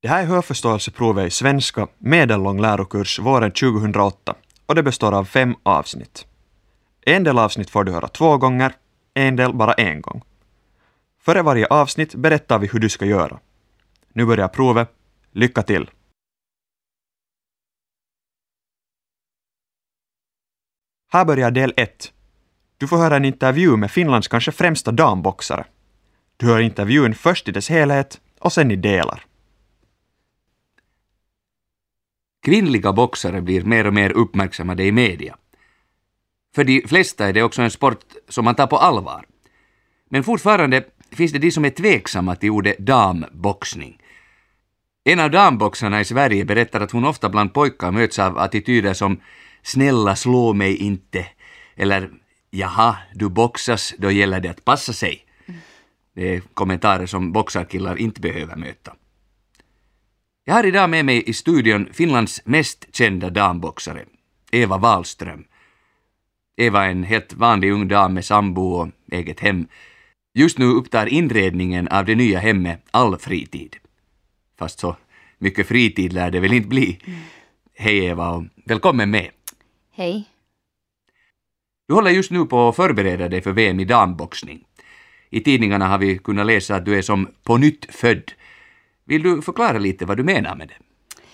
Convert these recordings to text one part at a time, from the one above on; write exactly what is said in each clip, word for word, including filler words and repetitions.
Det här är hörförståelseprovet i svenska medellång lärokurs våren tjugohundraåtta och det består av fem avsnitt. En del avsnitt får du höra två gånger, en del bara en gång. Före varje avsnitt berättar vi hur du ska göra. Nu börjar provet. Lycka till! Här börjar del ett. Du får höra en intervju med Finlands kanske främsta damboxare. Du hör intervjun först i dess helhet och sen i delar. Kvinnliga boxare blir mer och mer uppmärksammade i media. För de flesta är det också en sport som man tar på allvar. Men fortfarande finns det de som är tveksamma till ordet damboxning. En av damboxarna i Sverige berättar att hon ofta bland pojkar möts av attityder som "snälla slå mig inte" eller "jaha, du boxas, då gäller det att passa sig". Det är kommentarer som boxarkillar inte behöver möta. Jag har idag med mig i studion Finlands mest kända damboxare, Eva Wahlström. Eva är en helt vanlig ung dam med sambo och eget hem. Just nu upptar inredningen av det nya hemmet all fritid. Fast så mycket fritid lär det väl inte bli. Mm. Hej Eva och välkommen med. Hej. Du håller just nu på att förbereda dig för V M i damboxning. I tidningarna har vi kunnat läsa att du är som på nytt född. Vill du förklara lite vad du menar med det?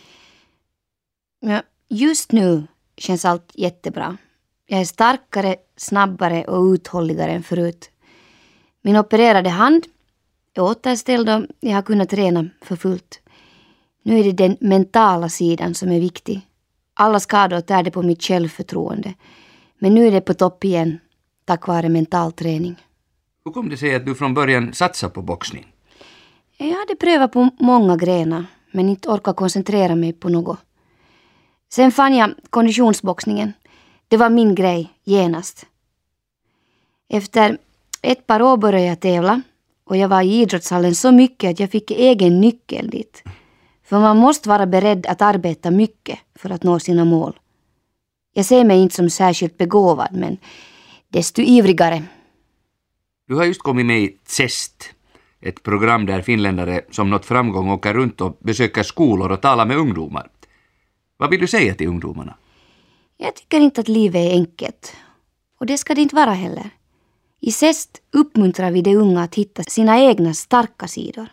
Ja, just nu känns allt jättebra. Jag är starkare, snabbare och uthålligare än förut. Min opererade hand är återställd och jag har kunnat träna för fullt. Nu är det den mentala sidan som är viktig. Alla skador tärde på mitt självförtroende. Men nu är det på topp igen, tack vare mental träning. Hur kom det sig att du från början satsade på boxning? Jag hade prövat på många grenar, men inte orkade koncentrera mig på något. Sen fann jag konditionsboxningen. Det var min grej, genast. Efter ett par år började jag tävla och jag var i idrottshallen så mycket att jag fick egen nyckel dit. För man måste vara beredd att arbeta mycket för att nå sina mål. Jag ser mig inte som särskilt begåvad, men desto ivrigare. Du har just kommit med i Zest, ett program där finländare som nått framgång åker runt och besöker skolor och talar med ungdomar. Vad vill du säga till ungdomarna? Jag tycker inte att livet är enkelt. Och det ska det inte vara heller. I Zest uppmuntrar vi de unga att hitta sina egna starka sidor.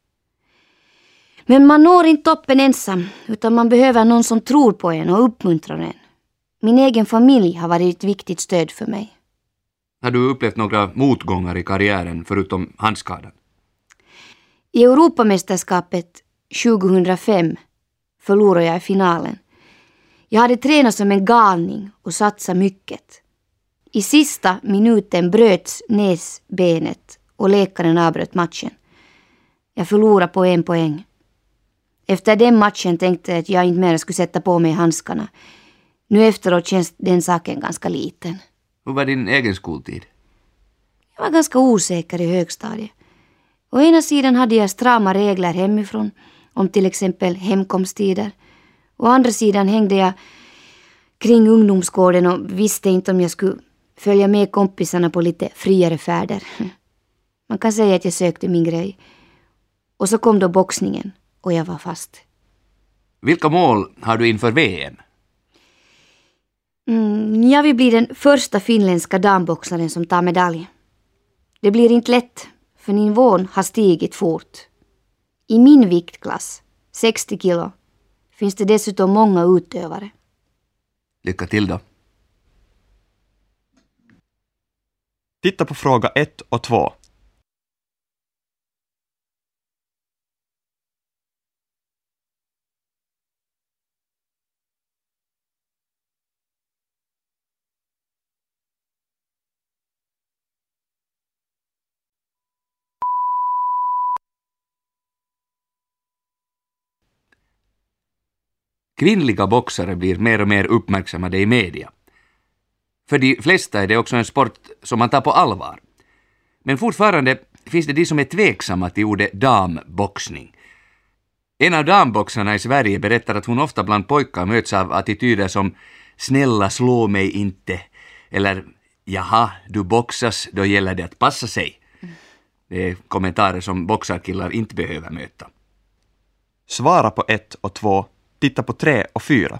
Men man når inte toppen ensam, utan man behöver någon som tror på en och uppmuntrar en. Min egen familj har varit ett viktigt stöd för mig. Har du upplevt några motgångar i karriären förutom handskadan? I Europamästerskapet tjugohundrafem förlorade jag i finalen. Jag hade tränat som en galning och satsat mycket. I sista minuten bröts näsbenet och läkaren avbröt matchen. Jag förlorade på en poäng. Efter den matchen tänkte jag att jag inte mer skulle sätta på mig handskarna. Nu efteråt känns den saken ganska liten. Hur var din egen skoltid? Jag var ganska osäker i högstadiet. Å ena sidan hade jag strama regler hemifrån, om till exempel hemkomsttider. Å andra sidan hängde jag kring ungdomsgården och visste inte om jag skulle följa med kompisarna på lite friare färder. Man kan säga att jag sökte min grej. Och så kom då boxningen och jag var fast. Vilka mål har du inför V M? Mm, jag vill bli den första finländska damboxaren som tar medalj. Det blir inte lätt, för nivån har stigit fort. I min viktklass, sextio kilo, finns det dessutom många utövare. Lycka till då. Titta på fråga ett och två. Kvinnliga boxare blir mer och mer uppmärksammade i media. För de flesta är det också en sport som man tar på allvar. Men fortfarande finns det de som är tveksamma till ordet damboxning. En av damboxarna i Sverige berättar att hon ofta bland pojkar möts av attityder som "snälla slå mig inte" eller "jaha, du boxas, då gäller det att passa sig". Det är kommentarer som boxarkillar inte behöver möta. Svara på ett och två. Titta på tre och fyra.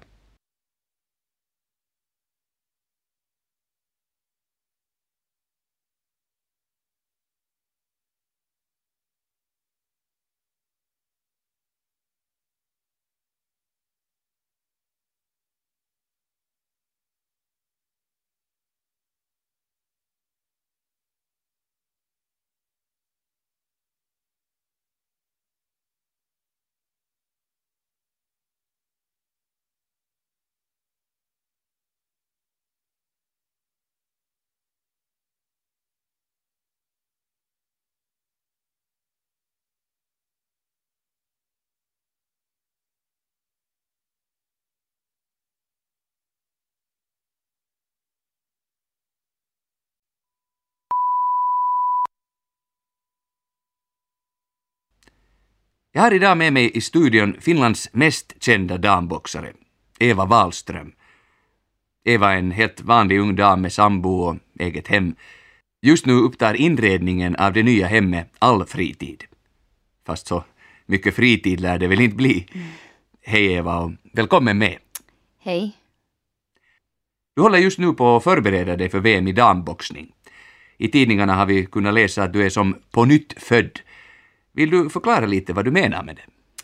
Jag har idag med mig i studion Finlands mest kända damboxare, Eva Wahlström. Eva är en helt vanlig ung dam med sambo och eget hem. Just nu upptar inredningen av det nya hemmet all fritid. Fast så mycket fritid lär det väl inte bli. Mm. Hej Eva och välkommen med. Hej. Du håller just nu på att förbereda dig för V M i damboxning. I tidningarna har vi kunnat läsa att du är som på nytt född. Vill du förklara lite vad du menar med det?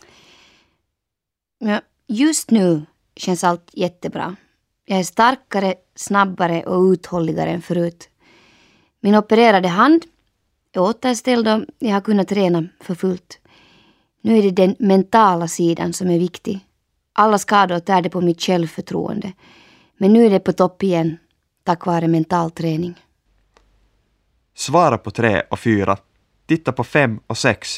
Ja, just nu känns allt jättebra. Jag är starkare, snabbare och uthålligare än förut. Min opererade hand är återställd och jag har kunnat träna för fullt. Nu är det den mentala sidan som är viktig. Alla skador tärde på mitt självförtroende. Men nu är det på topp igen, tack vare mental träning. Svara på tre och fyra. Titta på fem och sex.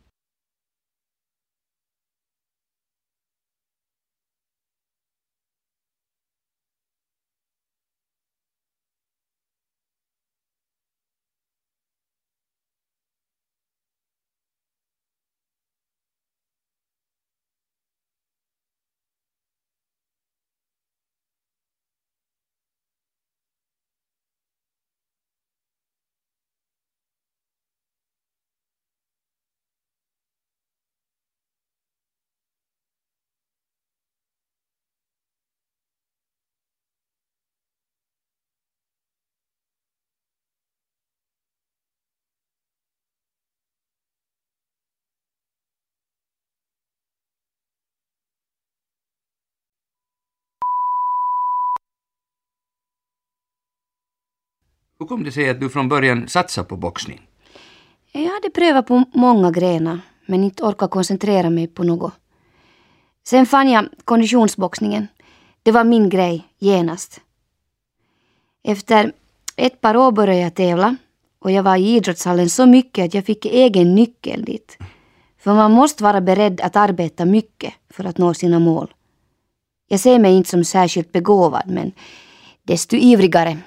Hur kom det sig att du från början satsade på boxning? Jag hade prövat på många grenar, men inte orkat koncentrera mig på något. Sen fann jag konditionsboxningen. Det var min grej, genast. Efter ett par år började jag tävla och jag var i idrottshallen så mycket att jag fick egen nyckel dit. För man måste vara beredd att arbeta mycket för att nå sina mål. Jag ser mig inte som särskilt begåvad, men desto ivrigare.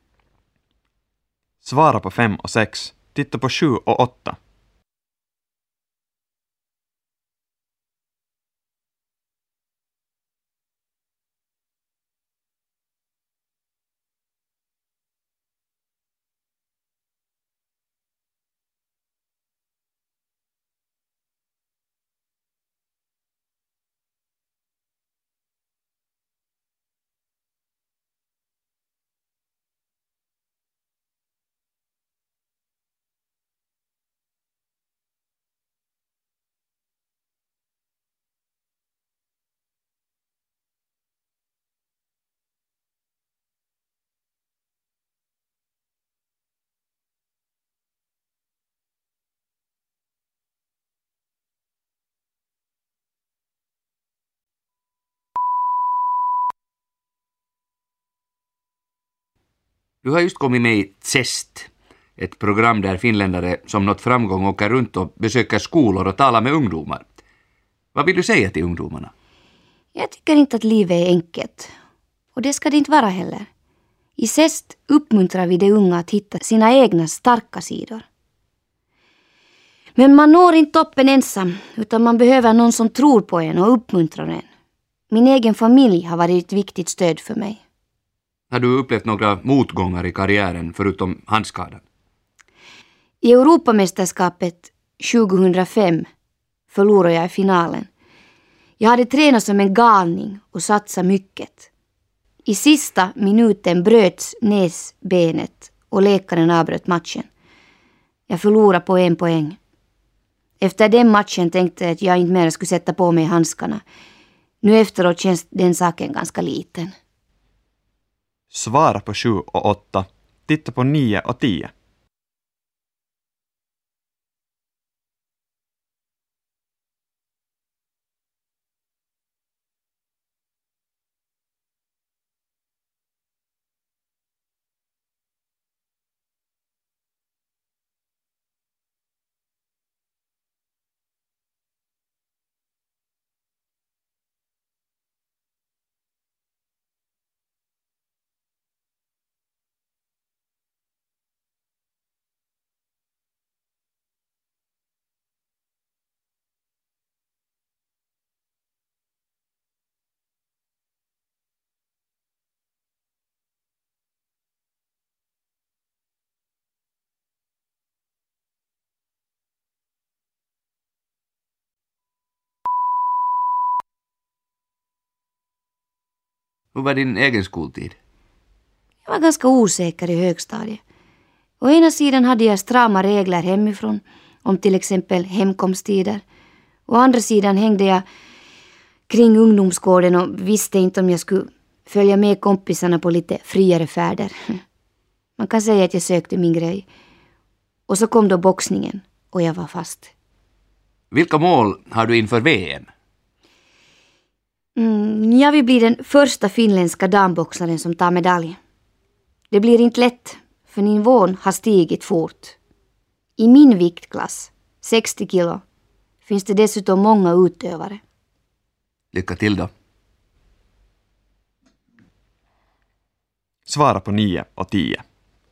Svara på fem och sex. Titta på sju och åtta. Du har just kommit med i Zest, ett program där finländare som nått framgång åker runt och besöker skolor och talar med ungdomar. Vad vill du säga till ungdomarna? Jag tycker inte att livet är enkelt. Och det ska det inte vara heller. I Zest uppmuntrar vi de unga att hitta sina egna starka sidor. Men man når inte toppen ensam, utan man behöver någon som tror på en och uppmuntrar en. Min egen familj har varit ett viktigt stöd för mig. Har du upplevt några motgångar i karriären förutom handskadan? I Europamästerskapet tjugohundrafem förlorade jag i finalen. Jag hade tränat som en galning och satsat mycket. I sista minuten bröts näsbenet och läkaren avbröt matchen. Jag förlorade på en poäng. Efter den matchen tänkte jag att jag inte mer skulle sätta på mig handskarna. Nu efteråt känns den saken ganska liten. Svara på sju och åtta. Titta på nio och tio. Hur var din egen skoltid? Jag var ganska osäker i högstadiet. Å ena sidan hade jag strama regler hemifrån om till exempel hemkomsttider. Å andra sidan hängde jag kring ungdomsgården och visste inte om jag skulle följa med kompisarna på lite friare färder. Man kan säga att jag sökte min grej. Och så kom då boxningen och jag var fast. Vilka mål har du inför V M? Mm, jag vill bli den första finländska damboxaren som tar medalj. Det blir inte lätt, för nivån har stigit fort. I min viktklass, sextio kilo, finns det dessutom många utövare. Lycka till då. Svara på nio och tio.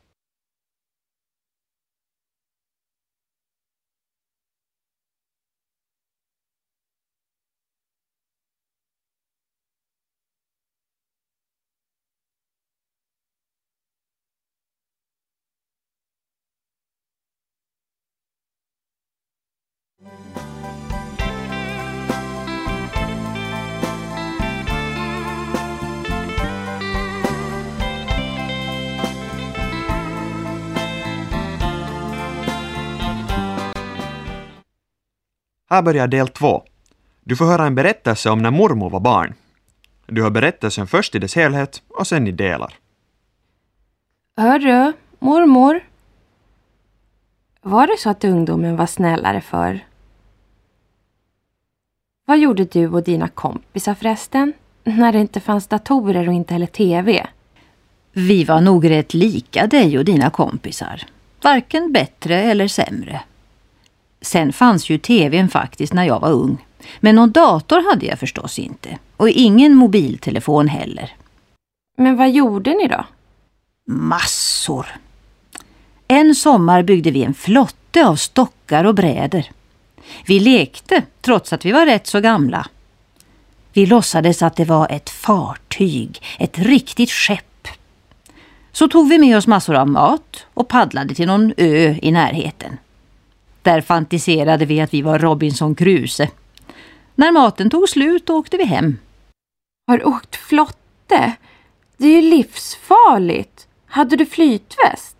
Här börjar del två. Du får höra en berättelse om när mormor var barn. Du har berättelsen först i dess helhet och sen i delar. Hörru, mormor. Var det så att ungdomen var snällare förr? Vad gjorde du och dina kompisar förresten? När det inte fanns datorer och inte heller tv. Vi var nog rätt lika dig och dina kompisar. Varken bättre eller sämre. Sen fanns ju tvn faktiskt när jag var ung. Men någon dator hade jag förstås inte. Och ingen mobiltelefon heller. Men vad gjorde ni då? Massor. En sommar byggde vi en flotte av stockar och bräder. Vi lekte trots att vi var rätt så gamla. Vi låtsades att det var ett fartyg, ett riktigt skepp. Så tog vi med oss massor av mat och paddlade till någon ö i närheten. Där fantiserade vi att vi var Robinson Crusoe. När maten tog slut åkte vi hem. Har du åkt flotte? Det är ju livsfarligt. Hade du flytväst?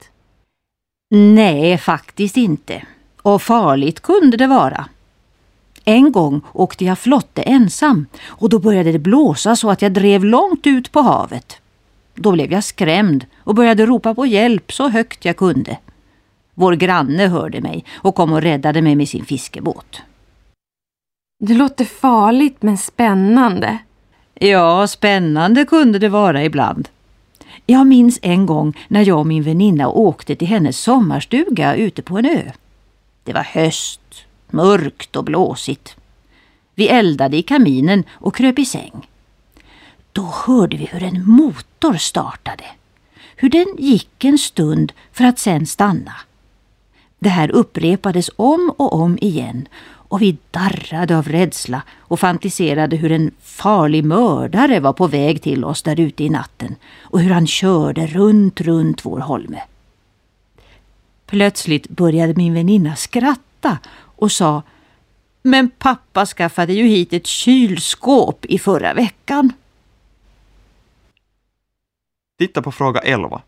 Nej, faktiskt inte. Och farligt kunde det vara. En gång åkte jag flotte ensam och då började det blåsa så att jag drev långt ut på havet. Då blev jag skrämd och började ropa på hjälp så högt jag kunde. Vår granne hörde mig och kom och räddade mig med sin fiskebåt. Det låter farligt men spännande. Ja, spännande kunde det vara ibland. Jag minns en gång när jag och min väninna åkte till hennes sommarstuga ute på en ö. Det var höst, mörkt och blåsigt. Vi eldade i kaminen och kröp i säng. Då hörde vi hur en motor startade. Hur den gick en stund för att sen stanna. Det här upprepades om och om igen och vi darrade av rädsla och fantiserade hur en farlig mördare var på väg till oss där ute i natten och hur han körde runt, runt vår holme. Plötsligt började min väninna skratta och sa: Men pappa skaffade ju hit ett kylskåp i förra veckan. Titta på fråga elva.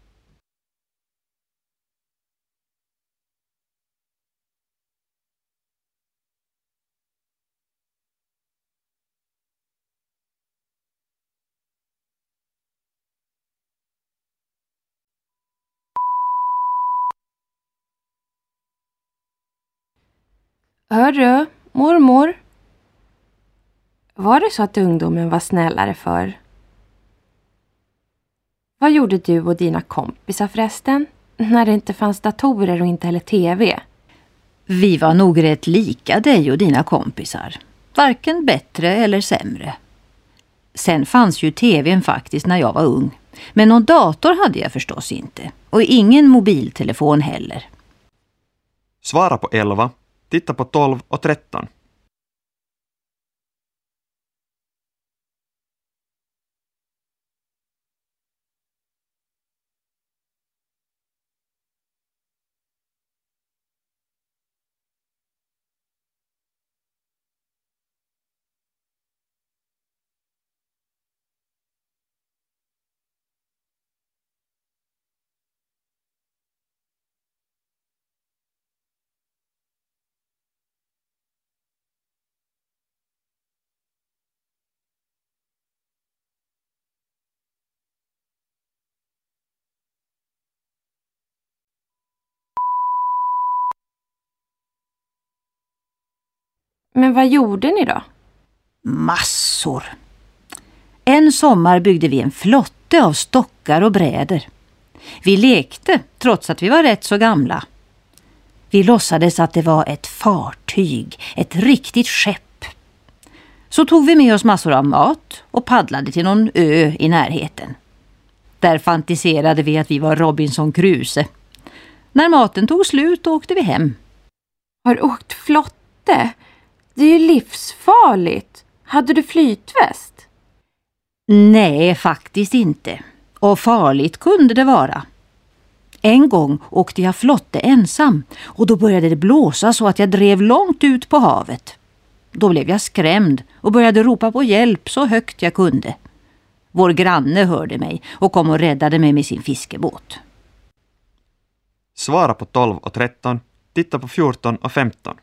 Hörru, mormor. Var det så att ungdomen var snällare för? Vad gjorde du och dina kompisar förresten? När det inte fanns datorer och inte heller tv. Vi var nog rätt lika dig och dina kompisar. Varken bättre eller sämre. Sen fanns ju tvn faktiskt när jag var ung. Men någon dator hade jag förstås inte. Och ingen mobiltelefon heller. Svara på elva. Titta på tolv och tretton. Men vad gjorde ni då? Massor. En sommar byggde vi en flotte av stockar och bräder. Vi lekte trots att vi var rätt så gamla. Vi låtsades att det var ett fartyg, ett riktigt skepp. Så tog vi med oss massor av mat och paddlade till någon ö i närheten. Där fantiserade vi att vi var Robinson Crusoe. När maten tog slut åkte vi hem. Har du åkt flotte? Det är ju livsfarligt. Hade du flytväst? Nej, faktiskt inte. Och farligt kunde det vara. En gång åkte jag flotte ensam och då började det blåsa så att jag drev långt ut på havet. Då blev jag skrämd och började ropa på hjälp så högt jag kunde. Vår granne hörde mig och kom och räddade mig med sin fiskebåt. Svara på tolv och tretton. Titta på fjorton och femton.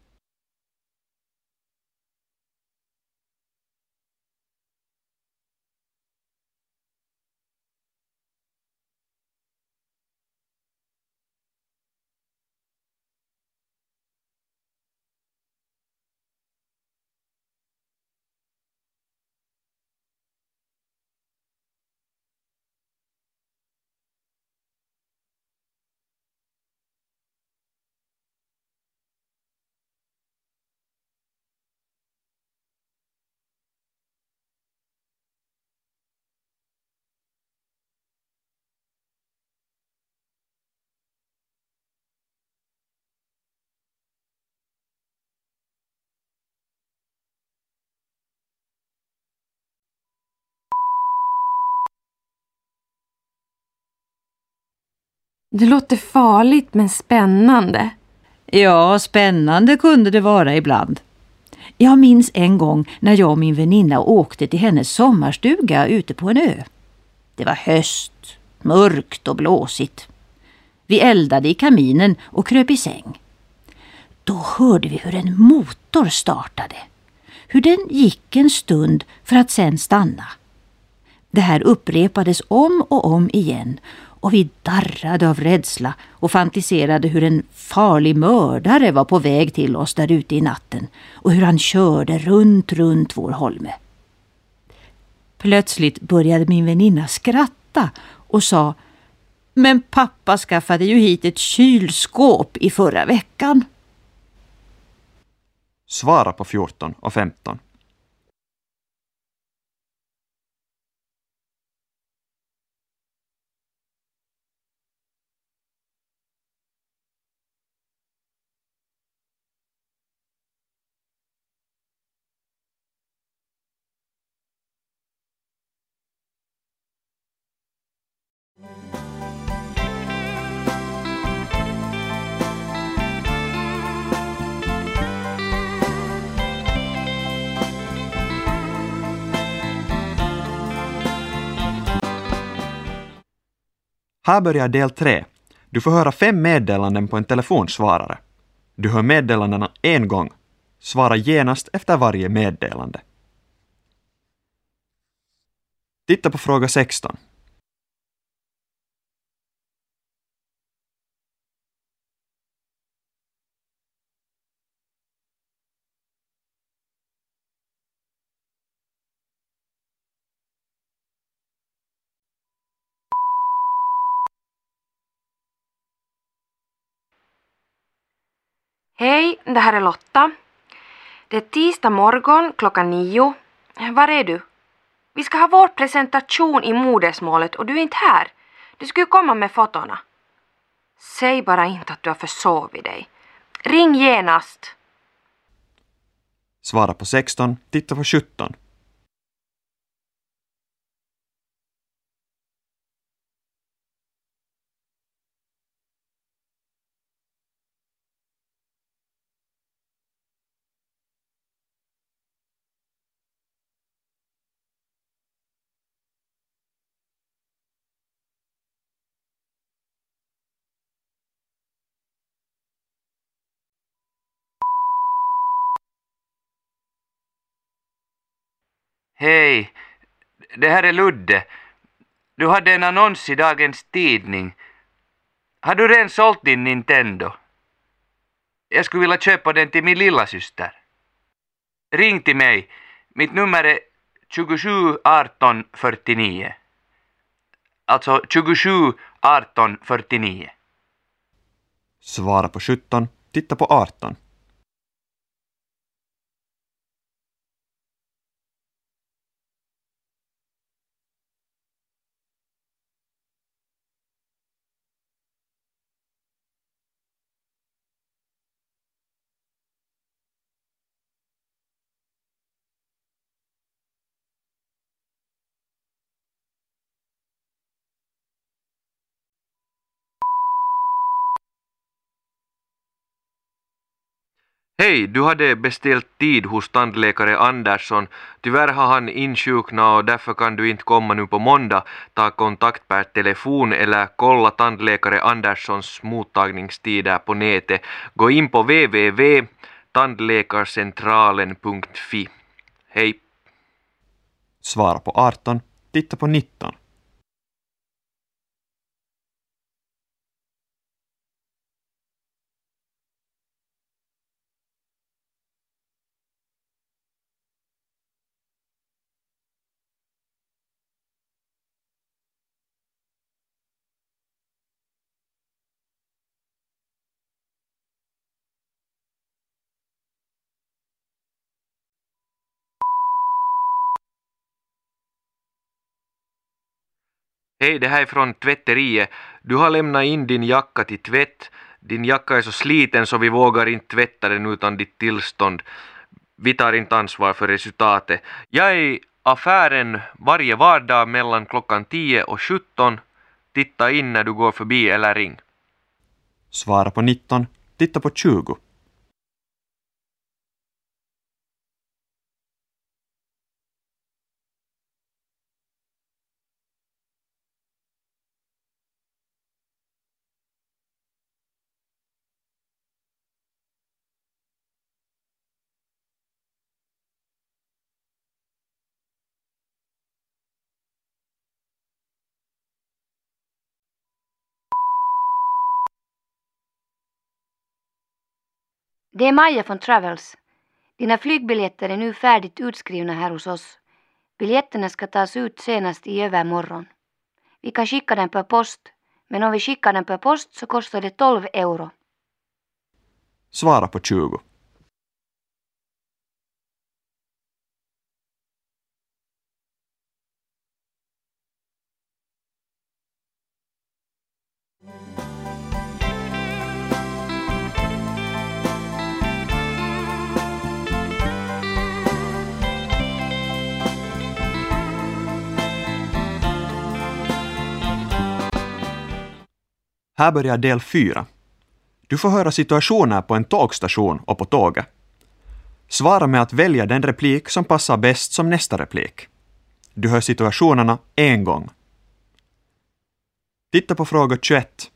Det låter farligt men spännande. Ja, spännande kunde det vara ibland. Jag minns en gång när jag och min väninna åkte till hennes sommarstuga ute på en ö. Det var höst, mörkt och blåsigt. Vi eldade i kaminen och kröp i säng. Då hörde vi hur en motor startade. Hur den gick en stund för att sen stanna. Det här upprepades om och om igen och vi darrade av rädsla och fantiserade hur en farlig mördare var på väg till oss där ute i natten och hur han körde runt, runt vår holme. Plötsligt började min väninna skratta och sa: "Men pappa skaffade ju hit ett kylskåp i förra veckan." Svara på fjorton och femton. Här börjar del tre. Du får höra fem meddelanden på en telefonsvarare. Du hör meddelandena en gång. Svara genast efter varje meddelande. Titta på fråga sexton. Hej, det här är Lotta. Det är tisdag morgon klockan nio. Var är du? Vi ska ha vår presentation i modersmålet och du är inte här. Du skulle komma med fotona. Säg bara inte att du har försovit dig. Ring genast. Svara på sexton, titta på sjutton. Hej, det här är Ludde. Du hade en annons i dagens tidning. Har du redan sålt din Nintendo? Jag skulle vilja köpa den till min lilla syster. Ring till mig. Mitt nummer är tjugosju arton fyrtionio. Alltså tjugosju arton fyrtionio. Svara på sjutton, titta på arton. Hej, du hade beställt tid hos tandläkare Andersson. Tyvärr har han insjuknat och därför kan du inte komma nu på måndag. Ta kontakt per telefon eller kolla tandläkare Anderssons mottagningstider på nätet. Gå in på w w w punkt tandläkarcentralen punkt f i. Hej. Svara på arton, titta på nitton. Hej, det här är från tvätteriet. Du har lämnat in din jacka till tvätt. Din jacka är så sliten så vi vågar inte tvätta den utan ditt tillstånd. Vi tar inte ansvar för resultatet. Jag är i affären varje vardag mellan klockan tio och sjutton. Titta in när du går förbi eller ring. Svara på nitton, titta på tjugo. Det är Maja från Travels. Dina flygbiljetter är nu färdigt utskrivna här hos oss. Biljetterna ska tas ut senast i övermorgon. Vi kan skicka den per post, men om vi skickar den per post så kostar det tolv euro. Svara på tjugo. Här börjar del fyra. Du får höra situationer på en tågstation och på tåget. Svara med att välja den replik som passar bäst som nästa replik. Du hör situationerna en gång. Titta på fråga tjugoett.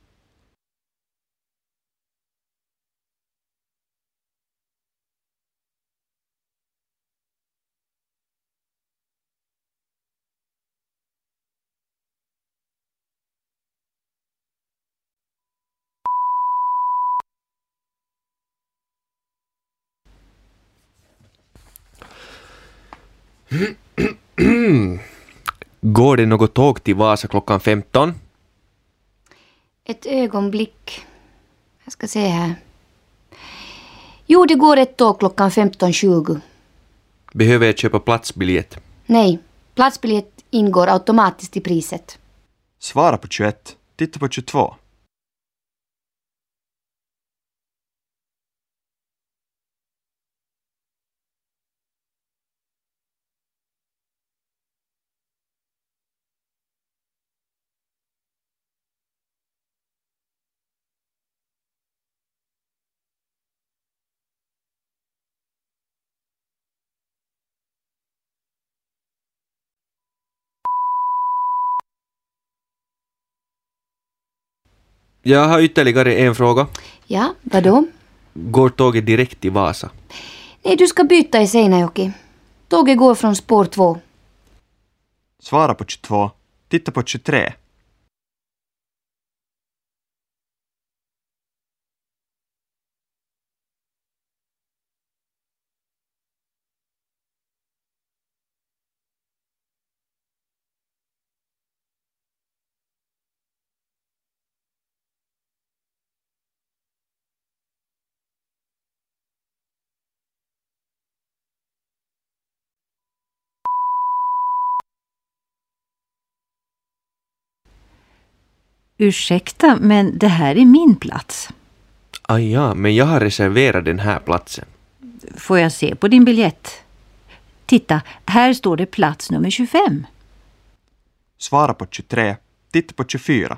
Går det något tåg till Vasa klockan femton? Ett ögonblick. Jag ska se här. Jo, det går ett tåg klockan femton tjugo. Behöver jag köpa platsbiljett? Nej, platsbiljett ingår automatiskt i priset. Svara på tjugoett. Titta på tjugotvå. Jag har ytterligare en fråga. Ja, vadå? Går tåget direkt till Vasa? Nej, du ska byta i Seinäjoki. Tåget går från spår två. Svara på tjugotvå. Titta på tjugotre. Ursäkta, men det här är min plats. Ah ja, men jag har reserverat den här platsen. Får jag se på din biljett? Titta, här står det plats nummer tjugofem. Svara på tjugotre. Titta på tjugofyra.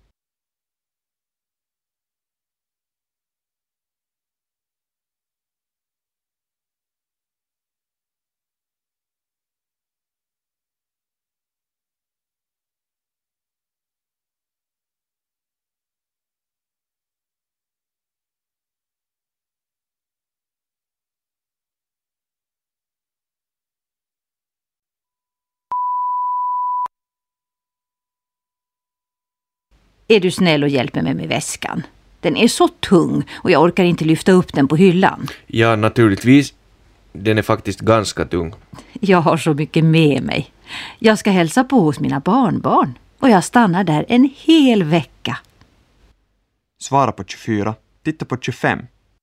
Är du snäll och hjälper mig med väskan? Den är så tung och jag orkar inte lyfta upp den på hyllan. Ja, naturligtvis. Den är faktiskt ganska tung. Jag har så mycket med mig. Jag ska hälsa på hos mina barnbarn och jag stannar där en hel vecka. Svara på tjugofyra. Titta på tjugofem.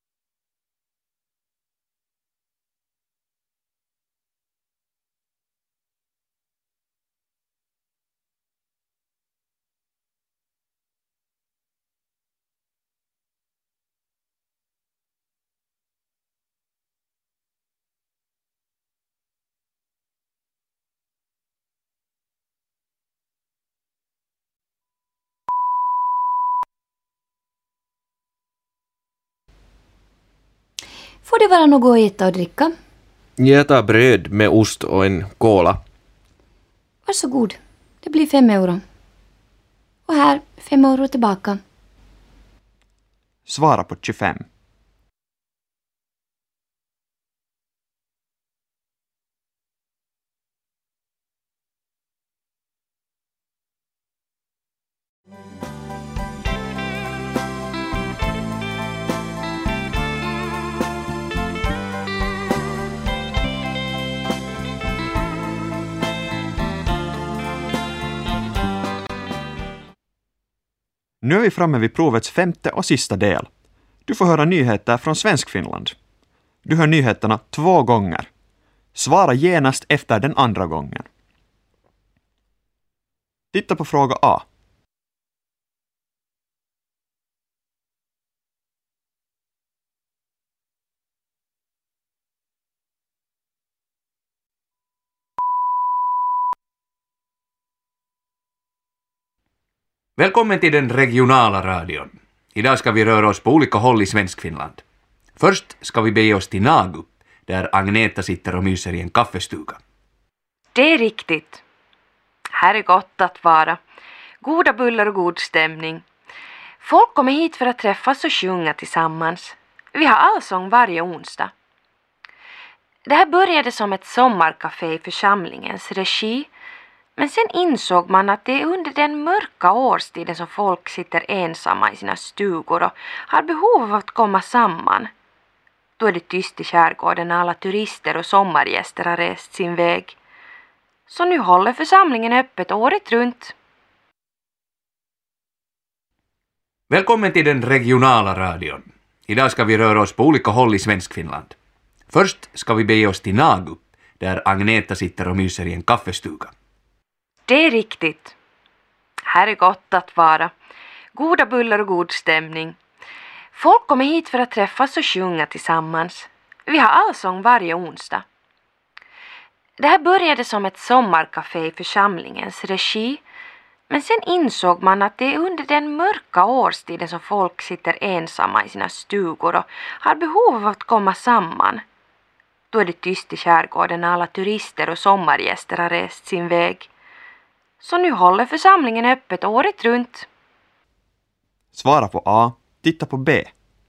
Får det vara något att äta och dricka? Jag tar bröd med ost och en cola. Varsågod. Det blir fem euro. Och här, fem euro tillbaka. Svara på tjugofem. Nu är vi framme vid provets femte och sista del. Du får höra nyheter från Svenskfinland. Du hör nyheterna två gånger. Svara genast efter den andra gången. Titta på fråga A. Välkommen till den regionala radion. Idag ska vi röra oss på olika håll i Svenskfinland. Först ska vi bege oss till Nagu, där Agneta sitter och myser i en kaffestuga. Det är riktigt. Här är gott att vara. Goda bullar och god stämning. Folk kommer hit för att träffas och sjunga tillsammans. Vi har allsång varje onsdag. Det här började som ett sommarkafé i församlingens regi, men sen insåg man att det är under den mörka årstiden som folk sitter ensamma i sina stugor och har behov av att komma samman. Då är det tyst i skärgården när alla turister och sommargäster har rest sin väg. Så nu håller församlingen öppet året runt. Välkommen till den regionala radion. Idag ska vi röra oss på olika håll i Svenskfinland. Först ska vi bege oss till Nagu, där Agneta sitter och myser i en kaffestuga. Det är riktigt. Här är gott att vara. Goda bullar och god stämning. Folk kommer hit för att träffas och sjunga tillsammans. Vi har allsång varje onsdag. Det här började som ett sommarkafé i församlingens regi, men sen insåg man att det är under den mörka årstiden som folk sitter ensamma i sina stugor och har behov av att komma samman. Då är det tyst i skärgården när alla turister och sommargäster har rest sin väg. Så nu håller församlingen öppet året runt. Svara på A, titta på B.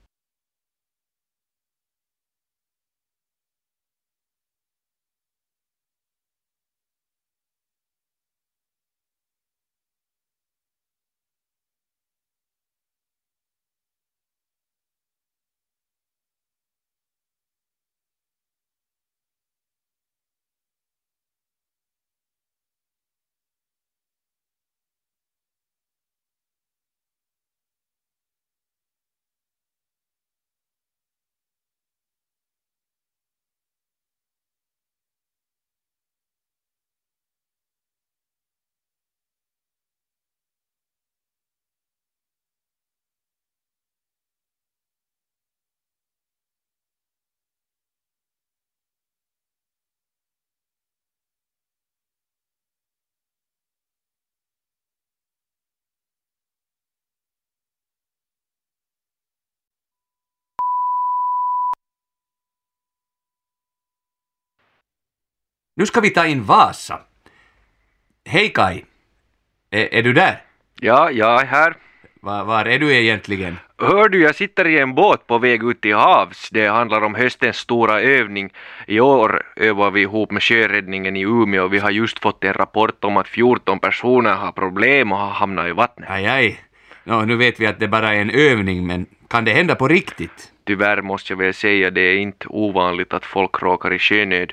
Nu ska vi ta in Vasa. Hej Kai, är, är du där? Ja, jag är här. Var, var är du egentligen? Hör du, jag sitter i en båt på väg ut till havs. Det handlar om höstens stora övning. I år övar vi ihop med sjöräddningen i Umeå. Vi har just fått en rapport om att fjorton personer har problem och har hamnat i vattnet. Aj, aj. Nå, nu vet vi att det bara är en övning, men kan det hända på riktigt? Tyvärr måste jag väl säga, det är inte ovanligt att folk råkar i sjönöd.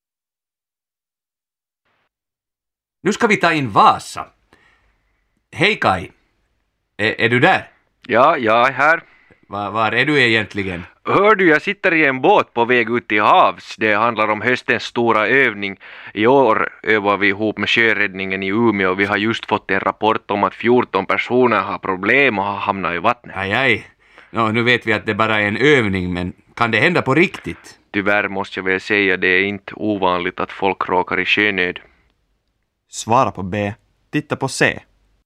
Nu ska vi ta in Vasa. Hej Kai, är, är du där? Ja, jag är här. Var, var är du egentligen? Hör du, jag sitter i en båt på väg ut till havs. Det handlar om höstens stora övning. I år övar vi ihop med sjöräddningen i Umeå. Vi har just fått en rapport om att fjorton personer har problem och har hamnat i vattnet. Aj, aj. Nå, nu vet vi att det bara är en övning, men kan det hända på riktigt? Tyvärr måste jag väl säga, det är inte ovanligt att folk råkar i sjönöd. Svara på B, titta på C.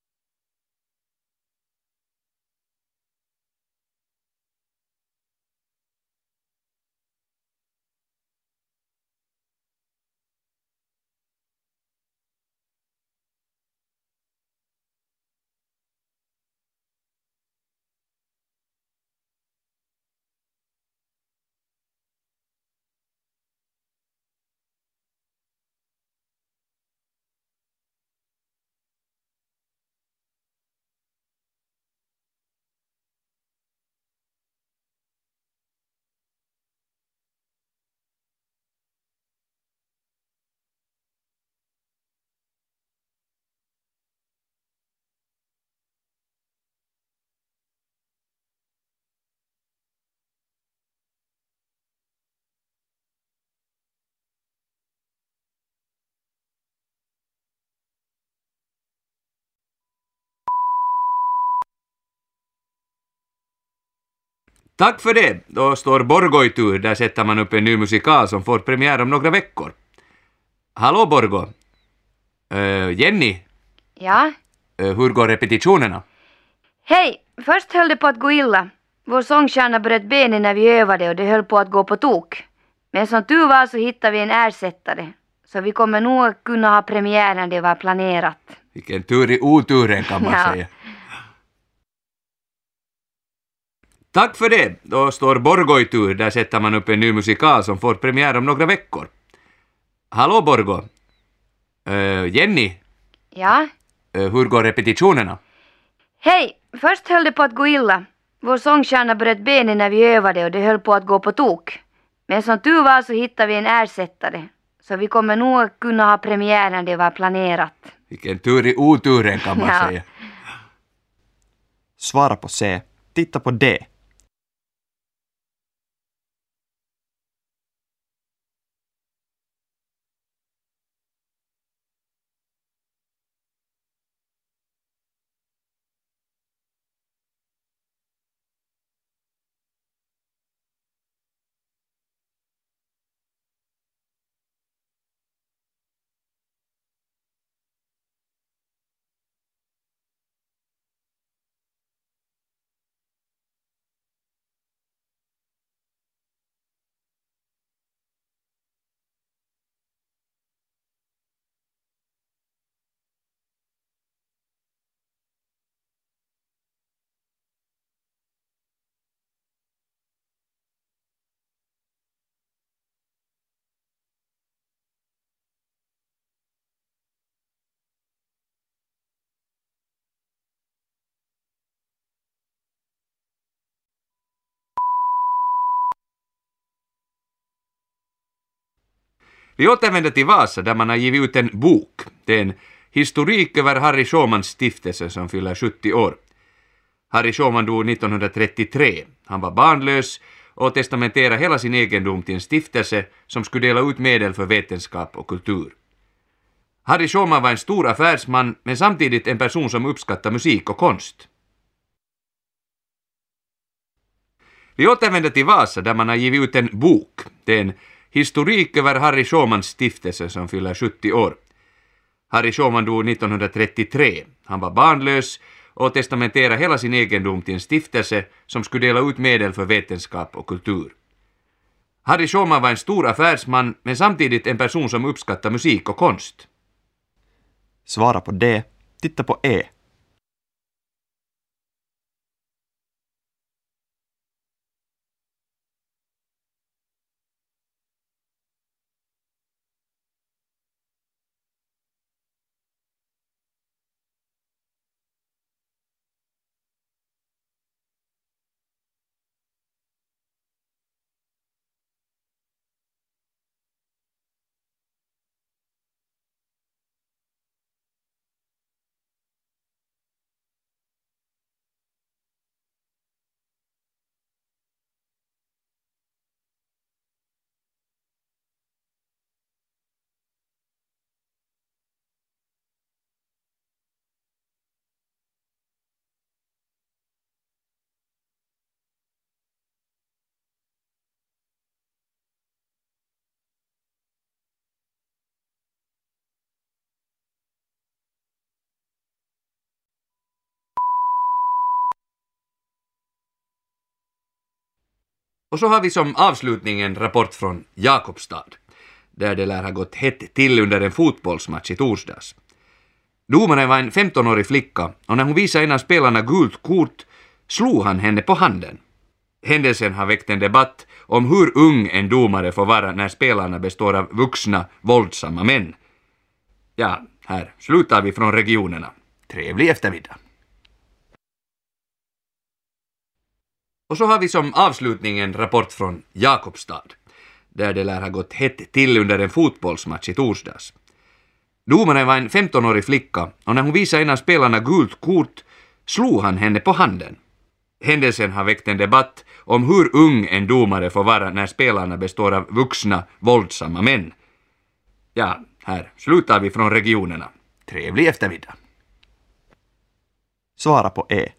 Tack för det. Då står Borgo i tur. Där sätter man upp en ny musikal som får premiär om några veckor. Hallå Borgo. Uh, Jenny. Ja? Uh, hur går repetitionerna? Hej, först höll det på att gå illa. Vår sångstjärna bröt benen när vi övade och det höll på att gå på tok. Men som tur var så hittade vi en ersättare. Så vi kommer nog kunna ha premiär när det var planerat. Vilken tur i oturen kan man Ja. säga. Tack för det. Då står Borgo i tur. Där sätter man upp en ny musikal som får premiär om några veckor. Hallå Borgo. Uh, Jenny, Ja? uh, hur går repetitionerna? Hej, först höll det på att gå illa. Vår sångstjärna bröt benen när vi övade och det höll på att gå på tok. Men som tur var så hittade vi en ersättare. Så vi kommer nog kunna ha premiär när det var planerat. Vilken tur i oturen kan man Ja. säga. Svara på C. Titta på D. Vi återvänder till Vasa där man har givit ut en bok. Det är en historik över Harry Schåmans stiftelse som fyller sjuttio år. Harry Schåman dog nittonhundratrettiotre. Han var barnlös och testamenterade hela sin egendom till en stiftelse som skulle dela ut medel för vetenskap och kultur. Harry Schåman var en stor affärsman men samtidigt en person som uppskattar musik och konst. Vi återvänder till Vasa där man har givit ut en bok. Det är en historik över Harry Schåmans stiftelse som fyller sjuttio år. Harry Schåman dog nittonhundratrettiotre. Han var barnlös och testamenterade hela sin egendom till en stiftelse som skulle dela ut medel för vetenskap och kultur. Harry Schåman var en stor affärsman men samtidigt en person som uppskattar musik och konst. Svara på D. Titta på E. Och så har vi som avslutning en rapport från Jakobstad, där det lär ha gått hett till under en fotbollsmatch i torsdags. Domaren var en femtonårig flicka och när hon visade en av spelarna gult kort slog han henne på handen. Händelsen har väckt en debatt om hur ung en domare får vara när spelarna består av vuxna, våldsamma män. Ja, här slutar vi från regionerna. Trevlig eftermiddag. Och så har vi som avslutning en rapport från Jakobstad, där det lär ha gått hett till under en fotbollsmatch i torsdags. Domaren var en femtonårig flicka och när hon visade en av spelarna gult kort slog han henne på handen. Händelsen har väckt en debatt om hur ung en domare får vara när spelarna består av vuxna, våldsamma män. Ja, här slutar vi från regionerna. Trevlig eftermiddag. Svara på E.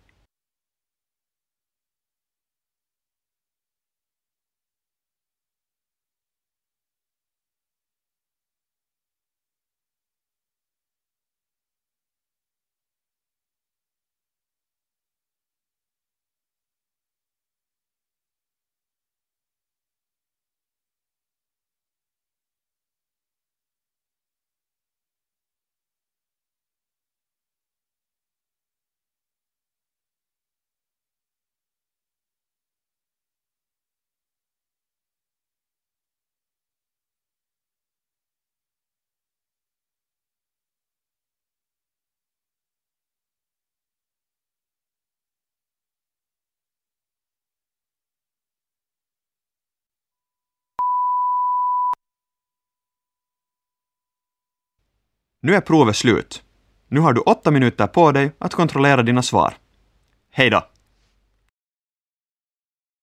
Nu är provet slut. Nu har du åtta minuter på dig att kontrollera dina svar. Hej då!